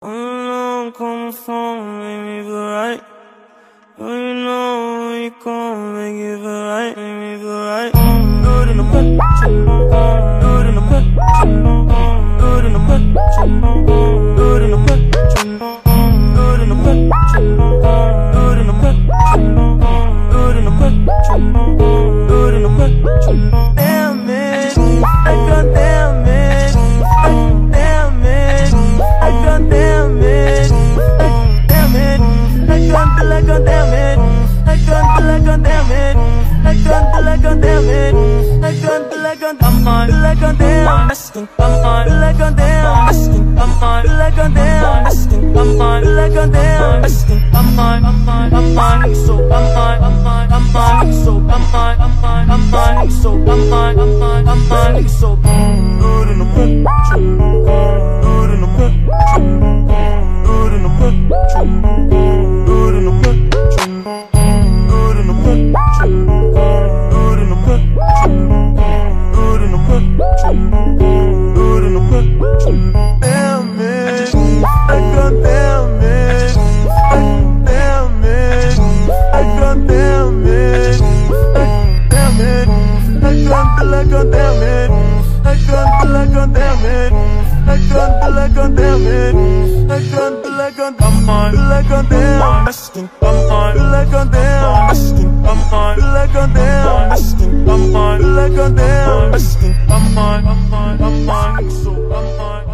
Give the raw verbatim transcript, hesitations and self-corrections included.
I don't know, come from, make me feel right. Oh, you know, when you come, make it feel right, make me feel right. Do it in the put, do it in the put, do it in the put, do it in the put, do it in the put, do it in the put, do it in the put, do it in the put. Damn it, I got damn it, damn it, I got damn it, damn it, I got till I got damn it, I got till I got damn it, I got till I got damn it, I got till I got I'm on, till I got damn, I'm on, till I got damn, I'm on, till I got damn, I'm on, till I got damn, I'm on, I'm on, I'm on, so I'm on, I'm on, I'm on, so I'm on, I'm on, I'm on, so I'm on, I'm on, I'm on, so good in the put, good in the put, good in the put, good in the put, good in the put, good in the put, good in the put, good in the put. Damn it, I got damn it, damn it, I got damn it, damn it, I got till I got damn it, I got till I got damn it, I got till I got damn it, I got till I got I'm on, till I got damn, I'm on, till I got damn, I'm on, till I got damn, I'm on, till I got damn, I'm on, I'm on, I'm on, so I'm on.